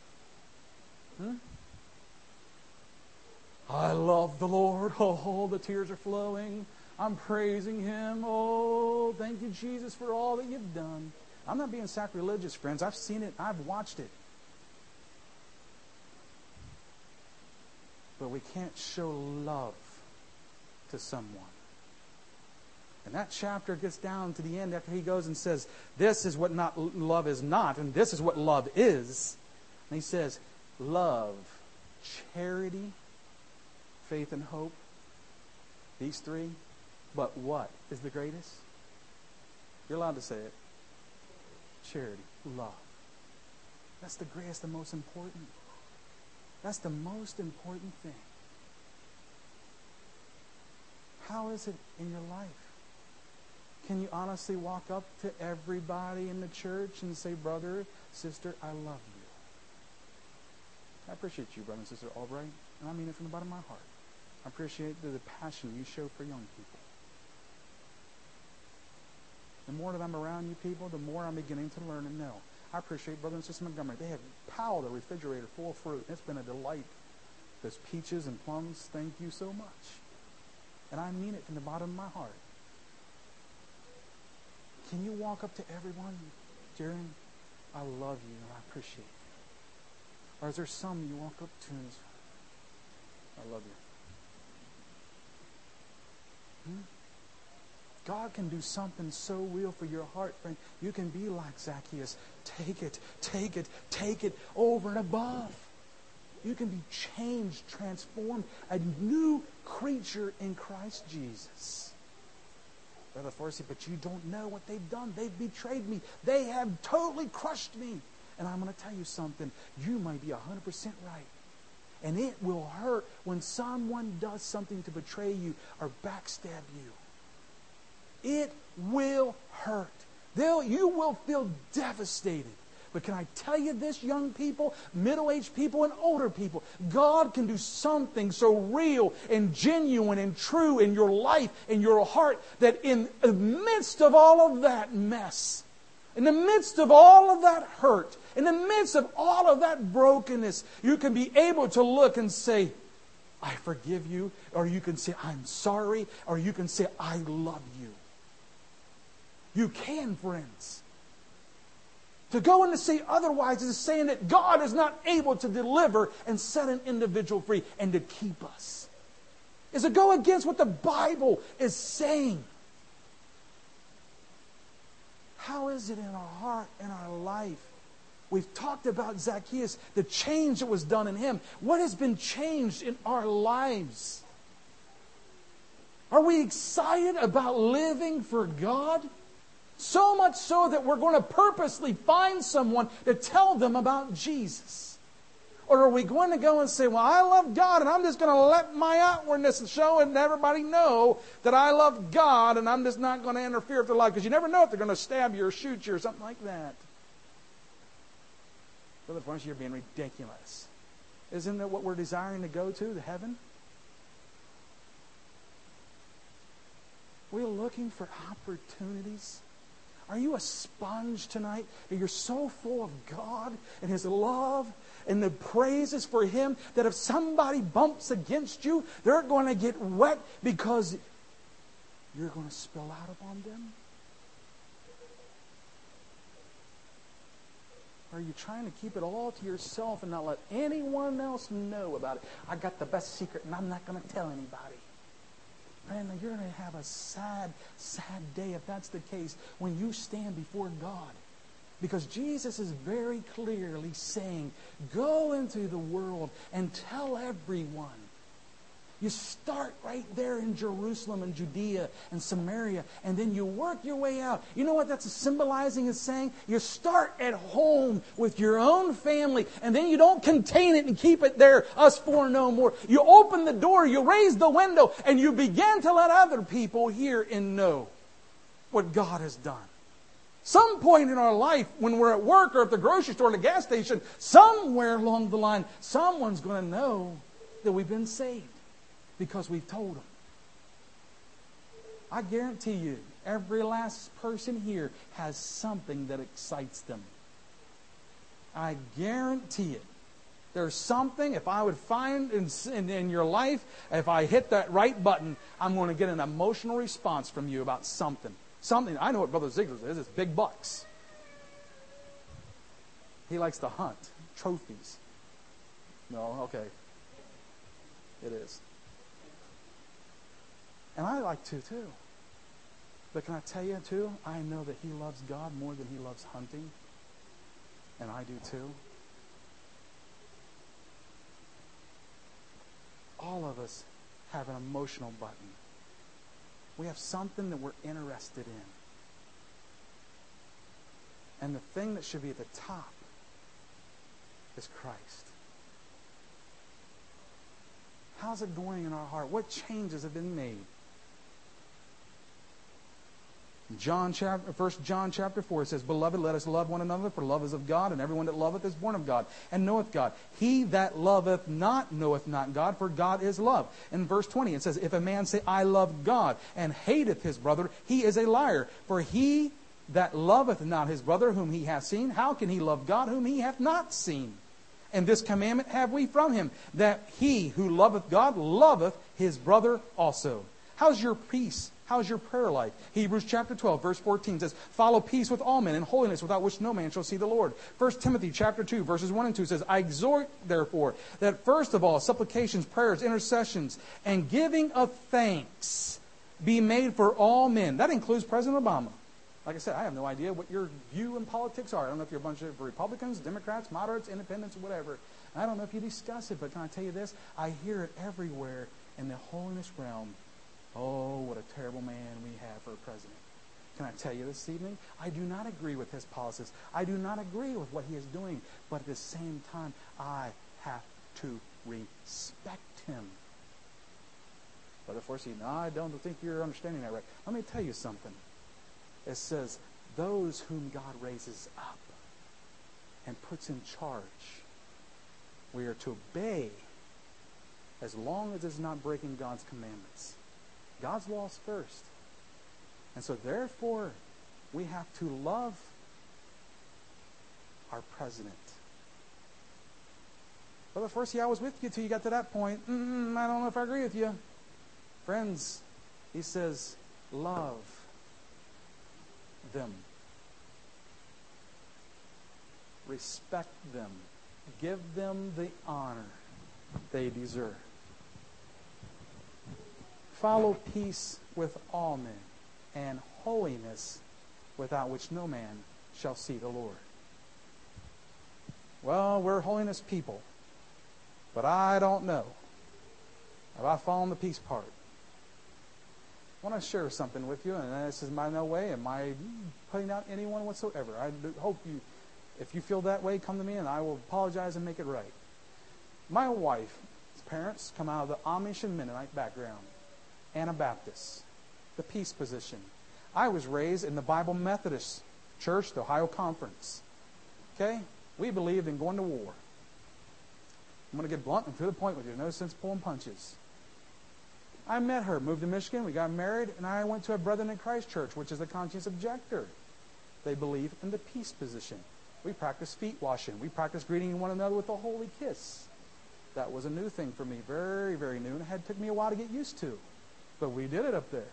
I love the Lord. Oh, the tears are flowing. I'm praising Him. Oh, thank you, Jesus, for all that you've done. I'm not being sacrilegious, friends. I've seen it. I've watched it. But we can't show love to someone. And that chapter gets down to the end after he goes and says, this is what love is not, and this is what love is. And he says, love, charity, faith, and hope. These three. But what is the greatest? You're allowed to say it. Charity, love. That's the greatest and most important. That's the most important thing. How is it in your life? Can you honestly walk up to everybody in the church and say, brother, sister, I love you? I appreciate you, brother and sister Albright, and I mean it from the bottom of my heart. I appreciate the passion you show for young people. The more that I'm around you people, the more I'm beginning to learn and know. I appreciate Brother and Sister Montgomery. They have piled a refrigerator full of fruit. It's been a delight. There's peaches and plums. Thank you so much. And I mean it from the bottom of my heart. Can you walk up to everyone, Jaron? I love you and I appreciate you. Or is there some you walk up to and say, I love you? God can do something so real for your heart, friend. You can be like Zacchaeus. Take it over and above. You can be changed, transformed, a new creature in Christ Jesus. Brother Forsey, but you don't know what they've done. They've betrayed me. They have totally crushed me. And I'm going to tell you something. You might be 100% right. And it will hurt when someone does something to betray you or backstab you. It will hurt. You will feel devastated. But can I tell you this, young people, middle-aged people, and older people? God can do something so real and genuine and true in your life, in your heart, that in the midst of all of that mess, in the midst of all of that hurt, in the midst of all of that brokenness, you can be able to look and say, I forgive you, or you can say, I'm sorry, or you can say, I love you. You can, friends. To go and to say otherwise is saying that God is not able to deliver and set an individual free and to keep us. Is to go against what the Bible is saying. How is it in our heart, in our life? We've talked about Zacchaeus, the change that was done in him. What has been changed in our lives? Are we excited about living for God? So much so that we're going to purposely find someone to tell them about Jesus. Or are we going to go and say, well, I love God and I'm just going to let my outwardness show and everybody know that I love God and I'm just not going to interfere with their life, because you never know if they're going to stab you or shoot you or something like that. Brother Barnes, you're being ridiculous. Isn't that what we're desiring to go to heaven? We're looking for opportunities. Are you a sponge tonight? That you're so full of God and His love and the praises for Him that if somebody bumps against you, they're going to get wet because you're going to spill out upon them? Or are you trying to keep it all to yourself and not let anyone else know about it? I got the best secret and I'm not going to tell anybody. Friend, you're going to have a sad, sad day if that's the case when you stand before God. Because Jesus is very clearly saying, go into the world and tell everyone. You start right there in Jerusalem and Judea and Samaria, and then you work your way out. You know what that's symbolizing is saying? You start at home with your own family, and then you don't contain it and keep it there, us four no more. You open the door, you raise the window, and you begin to let other people hear and know what God has done. Some point in our life, when we're at work or at the grocery store or the gas station, somewhere along the line, someone's going to know that we've been saved. Because we've told them. I guarantee you, every last person here has something that excites them. I guarantee it. There's something, if I would find in your life, if I hit that right button, I'm going to get an emotional response from you about something. Something. I know what Brother Ziegler says. It's big bucks. He likes to hunt. Trophies. No, okay. It is. And I like to, too. But can I tell you, too, I know that he loves God more than he loves hunting. And I do, too. All of us have an emotional button. We have something that we're interested in. And the thing that should be at the top is Christ. How's it going in our heart? What changes have been made? 1 John chapter 4 it says, Beloved, let us love one another, for love is of God, and everyone that loveth is born of God, and knoweth God. He that loveth not knoweth not God, for God is love. In verse 20 it says, If a man say, I love God, and hateth his brother, he is a liar. For he that loveth not his brother whom he hath seen, how can he love God whom he hath not seen? And this commandment have we from him, that he who loveth God loveth his brother also. How's your peace? How's your prayer life? Hebrews chapter 12, verse 14 says, Follow peace with all men and holiness, without which no man shall see the Lord. 1 Timothy chapter 2, verses 1 and 2 says, I exhort, therefore, that first of all, supplications, prayers, intercessions, and giving of thanks be made for all men. That includes President Obama. Like I said, I have no idea what your view in politics are. I don't know if you're a bunch of Republicans, Democrats, moderates, independents, or whatever. I don't know if you discuss it, but can I tell you this? I hear it everywhere in the holiness realm. Oh, what a terrible man we have for a president. Can I tell you this evening? I do not agree with his policies. I do not agree with what he is doing. But at the same time, I have to respect him. Brother Forsey, no, I don't think you're understanding that right. Let me tell you something. It says, those whom God raises up and puts in charge, we are to obey as long as it's not breaking God's commandments. God's laws first. And so therefore, we have to love our president. Brother Forsey, I was with you till you got to that point. I don't know if I agree with you. Friends, he says, love them. Respect them. Give them the honor they deserve. Follow peace with all men, and holiness without which no man shall see the Lord. Well, we're holiness people, but I don't know. Have I fallen the peace part? I want to share something with you, and this is by no way am I putting out anyone whatsoever. I hope you, if you feel that way, come to me and I will apologize and make it right. My wife's parents come out of the Amish and Mennonite background. Anabaptists, the peace position. I was raised in the Bible Methodist Church, the Ohio Conference. Okay? We believed in going to war. I'm going to get blunt and to the point with you. No sense pulling punches. I met her, moved to Michigan, we got married, and I went to a Brethren in Christ church, which is a conscience objector. They believe in the peace position. We practice feet washing. We practice greeting one another with a holy kiss. That was a new thing for me, very, very new, and it took me a while to get used to. But we did it up there.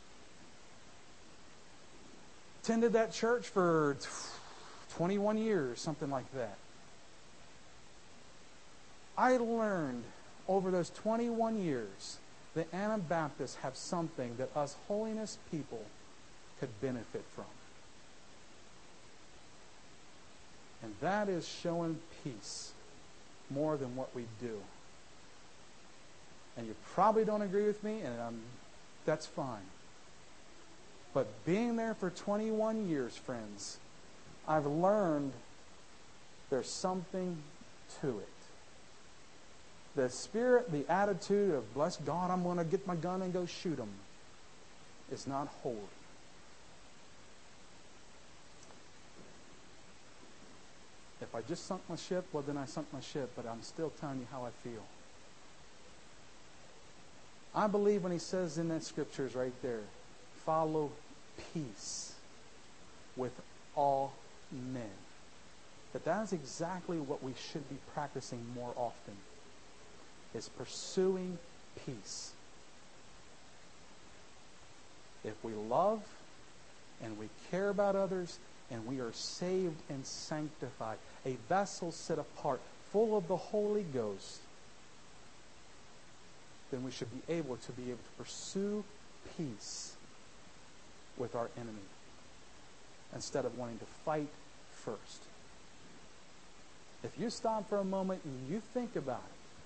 Attended that church for 21 years, something like that. I learned over those 21 years that Anabaptists have something that us holiness people could benefit from. And that is showing peace more than what we do. And you probably don't agree with me, and that's fine. But being there for 21 years, friends, I've learned there's something to it. The spirit, the attitude of, bless God, I'm going to get my gun and go shoot them, is not holy. If I just sunk my ship, well, then I sunk my ship, but I'm still telling you how I feel. I believe when he says in that scriptures right there, follow peace with all men, that is exactly what we should be practicing more often, is pursuing peace. If we love and we care about others and we are saved and sanctified, a vessel set apart, full of the Holy Ghost, then we should be able to pursue peace with our enemy instead of wanting to fight first. If you stop for a moment and you think about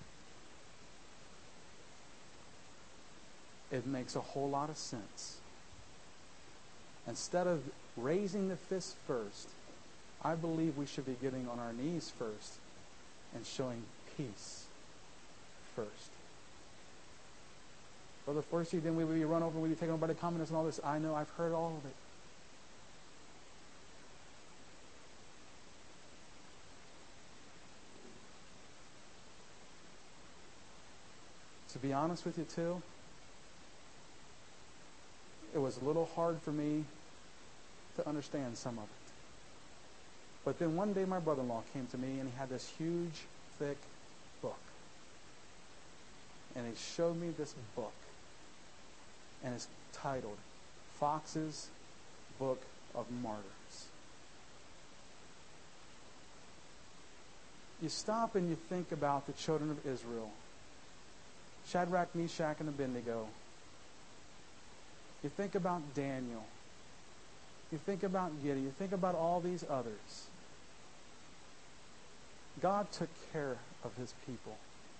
it, it makes a whole lot of sense. Instead of raising the fist first, I believe we should be getting on our knees first and showing peace first. Brother Forsey, then we would be run over and we'd be taken over by the communists and all this. I know, I've heard all of it. To be honest with you, too, it was a little hard for me to understand some of it. But then one day my brother-in-law came to me and he had this huge, thick book. And he showed me this book. And it's titled Fox's Book of Martyrs. You stop and you think about the children of Israel. Shadrach, Meshach, and Abednego. You think about Daniel. You think about Gideon. You think about all these others. God took care of his people.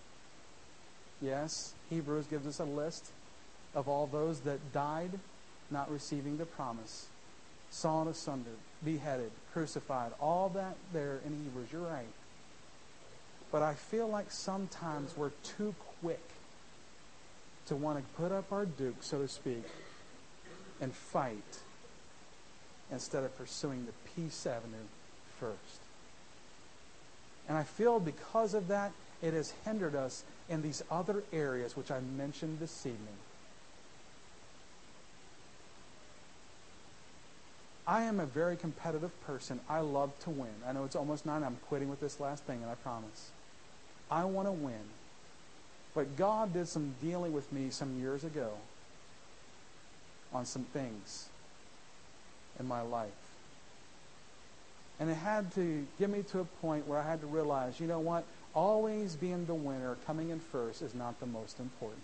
Yes, Hebrews gives us a list of all those that died not receiving the promise, sawn asunder, beheaded, crucified, all that there in Hebrews. You're right. But I feel like sometimes we're too quick to want to put up our duke, so to speak, and fight instead of pursuing the peace avenue first. And I feel because of that, it has hindered us in these other areas which I mentioned this evening. I am a very competitive person. I love to win. I know it's almost 9. I'm quitting with this last thing, and I promise. I want to win. But God did some dealing with me some years ago on some things in my life. And it had to get me to a point where I had to realize, you know what? Always being the winner, coming in first, is not the most important.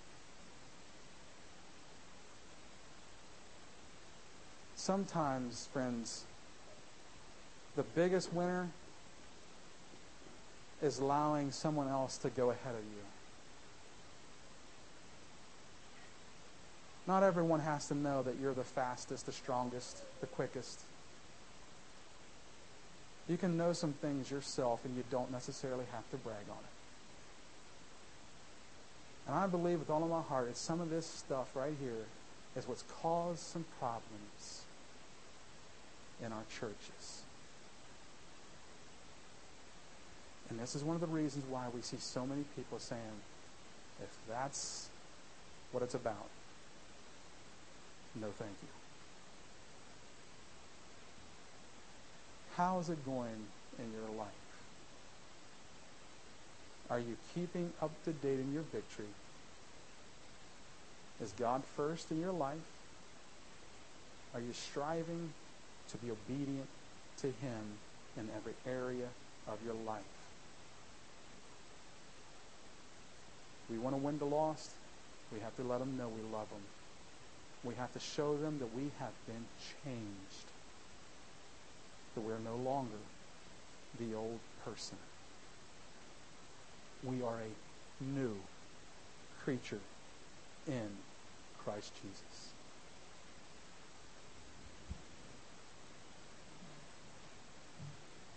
Sometimes, friends, the biggest winner is allowing someone else to go ahead of you. Not everyone has to know that you're the fastest, the strongest, the quickest. You can know some things yourself and you don't necessarily have to brag on it. And I believe with all of my heart that some of this stuff right here is what's caused some problems in our churches. And this is one of the reasons why we see so many people saying, if that's what it's about, no thank you. How is it going in your life? Are you keeping up to date in your victory? Is God first in your life? Are you striving to be obedient to Him in every area of your life? We want to win the lost. We have to let them know we love them. We have to show them that we have been changed. That we're no longer the old person. We are a new creature in Christ Jesus.